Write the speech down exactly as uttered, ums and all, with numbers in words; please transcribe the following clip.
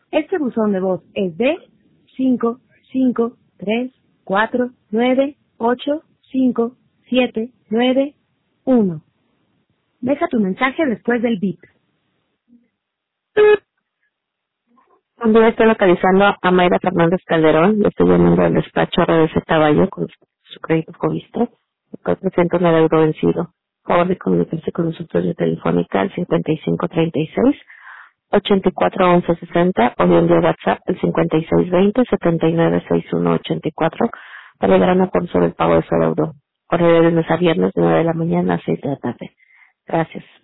Este buzón de voz es de cinco cinco tres cuatro nueve ocho cinco siete nueve uno. Deja tu mensaje después del beep. Un día estoy localizando a Mayra Fernández Calderón. Le estoy llamando al despacho R D C Caballo con su crédito Fobista. cuatrocientos nueve euro vencido. Por favor de comunicarse con nosotros de Telefónica al cincuenta y cinco treinta y seis ochenta y cuatro once sesenta o bien de WhatsApp al cincuenta y seis veinte setenta y nueve sesenta y uno ochenta y cuatro para llegar a un acuerdo sobre el pago de su deuda. Horario de lunes a viernes de nueve de la mañana a seis de la tarde. Gracias.